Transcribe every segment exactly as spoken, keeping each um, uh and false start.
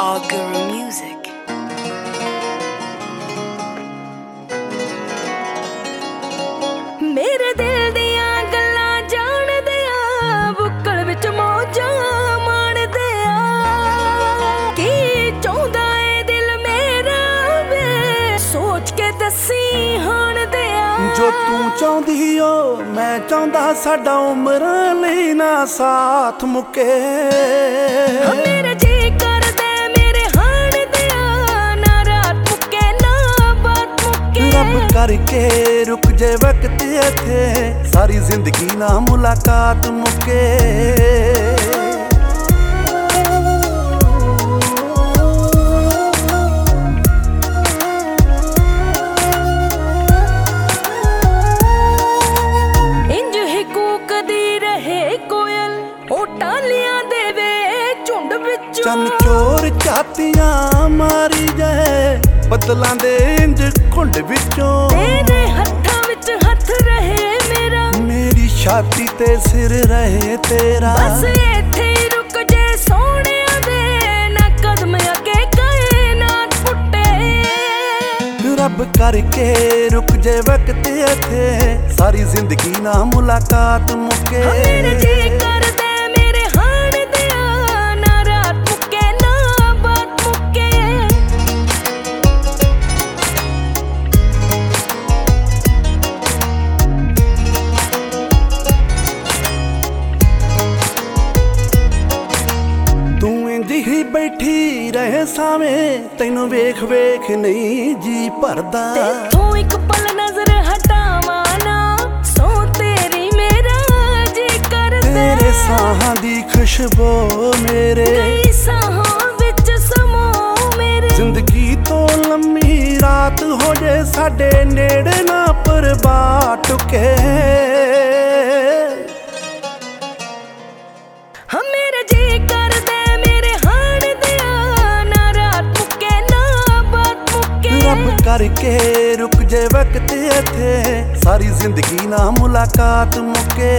Augur Music. मेरे दिल दियां गल्लां जान दिया बुक्कल विच मौजां माण दिया की चाहुंदा ए दिल मेरा वे सोच के दसी हाण दिया जो तू चाहुंदी ओ मैं चाहुंदा साडा उमरां लई ना साथ मुके मेरा जी करदे मेरे हाण दिया ना रात मुके ना बात मुके रब करके रुक जे वक्त इत्थे सारी जिंदगी ना मुलाकात मुके इंज ही कूकदी रहे कोयल ओ टालियां दे वे झुंड विचों चन चोर चातियां मारी जाए बदलां दे इंज घुंड विचों तेरे हत्थां विच हत्थ रहे मेरा मेरी छाती ते सिर रहे तेरा बस इत्थे ही रुक जे सोहणिया दे ना कदम अगे कायनात फुटे रब करके रुक जे वक्त इत्थे सारी जिंदगी ना मुलाकात मुके मेरे जी करदे मेरे हाण दिया ना रात मुके ना बात मुके तू इंज ही बैठी रहे सावें तैनू वेख वेख नहीं जी भरदा तू एक पल नजर हटावा ना सो तेरी मेरा जी करदा तेरे साहां दी खुशबू मेरे गई साहां विच समो मेरे जिंदगी तो लम्मी रात हो जे साडे नेड़े ना परवा टुके हम मेरा जी करदे मेरे हाण दिया ना रात मुके ना बात मुके रब करके रुक जे वक्त इत्थे सारी जिंदगी ना मुलाकात मुके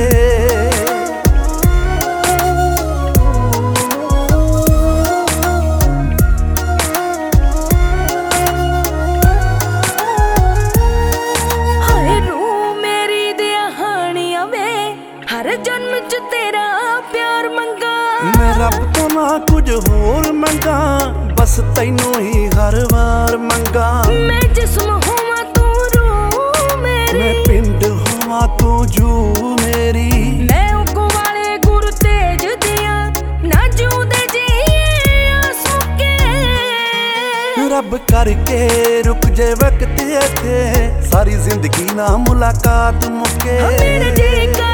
हाय रूह मेरी दिया हाणियां वे हर जन्म च तेरा प्यार मंगा मैं रब तो ना कुछ होर मंगा बस तैनू ही हर वार मंगा मैं जिस्म होवां तू रूह मेरी मैं पिंड होवां तू जू मेरी मैं उगो वाले गुरु तेज दिया ना जूदे जीए आस मुके रब करके रुक जे वक्त इत्थे सारी जिंदगी ना मुलाकात मुके मेरे जी